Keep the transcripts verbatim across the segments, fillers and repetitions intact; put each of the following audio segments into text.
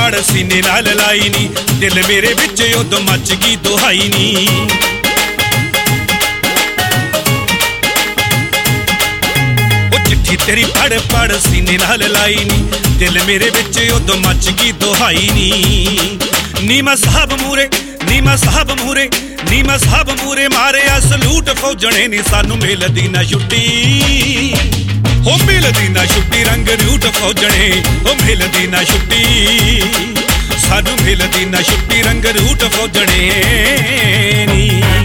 पड़ सीने नाल लाई नी, दिल मेरे विच उदों मच गई दुहाई नी। तेरी पड़ पड़ सीने नाल लाई नी, दिल मेरे विच उदों मच गई दुहाई नी। नीमा साहब मूरे नीमा साहब मूरे नीमा साहब मूरे मारे सलूट फौजने नी, सानू मिलदी ना छुट्टी हो मिलदी ना छुट्टी। रंग रूट फौजने हो मिलदी ना छुट्टी, सानू मिलदी ना छुट्टी रंग रूट फौजने नी।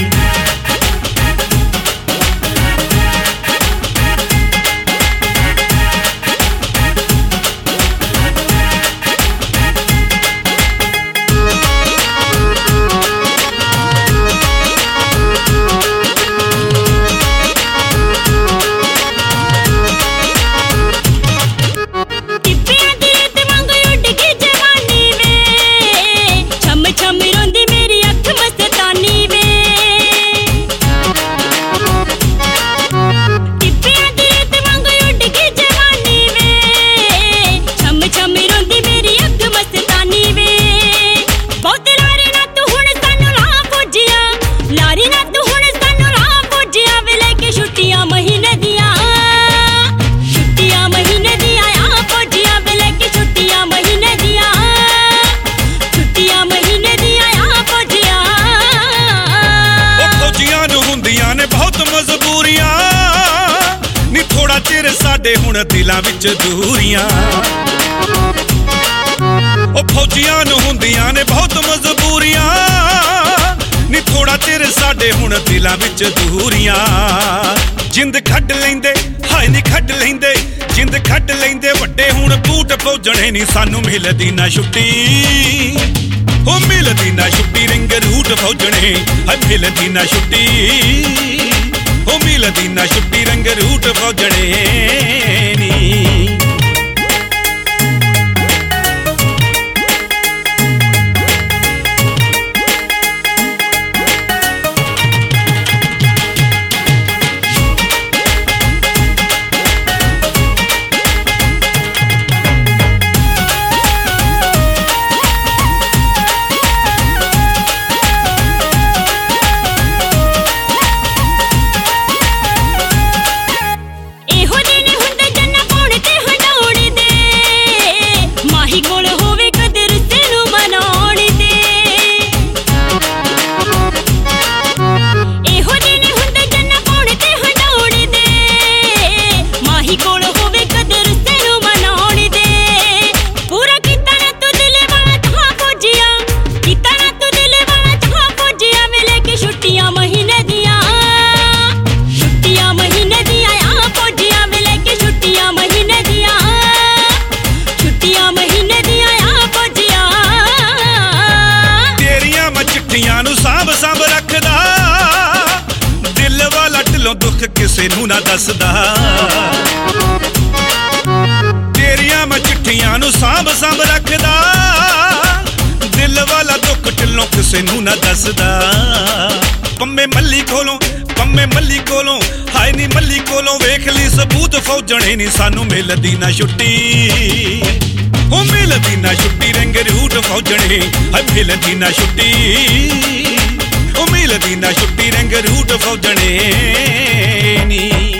साडे हुण दिलां विच दूरियां ओ फौजियां नूं हुंदियां ने बहुत मजबूरियां नी, थोड़ा चिर साडे हुण दिलां विच दूरियां। जिंद खड्ड लैंदे हाय नी खड्ड लैंदे जिंद खड्ड लैंदे वड्डे हुण बूट फौजणे नी, सानू मिलदी ना छुट्टी हो मिलदी ना छुट्टी रिंग रूट फौजणे हाय मिलदी ना छुट्टी हो मिलदी ना छुट्टी रंग रूट फौजणे नी। दुख किसे नू ना दसदा, तेरियां मैं चिट्ठियां नू सांभ सांभ रखदा, दिल वाला दुख ढिलों किसे नू ना दसदा। पम्मे मल्ली कोलों पम्मे मल्ली कोलों हाय नी मल्ली कोलों वेख ली सबूत फौजणे नी, सानू मिलदी ना छुट्टी हो मिलदी ना छुट्टी रंग रूट फौजणे हाय मिलदी ना छुट्टी ओ मिलदी ना छुट्टी रंग रूट फौजणे नी।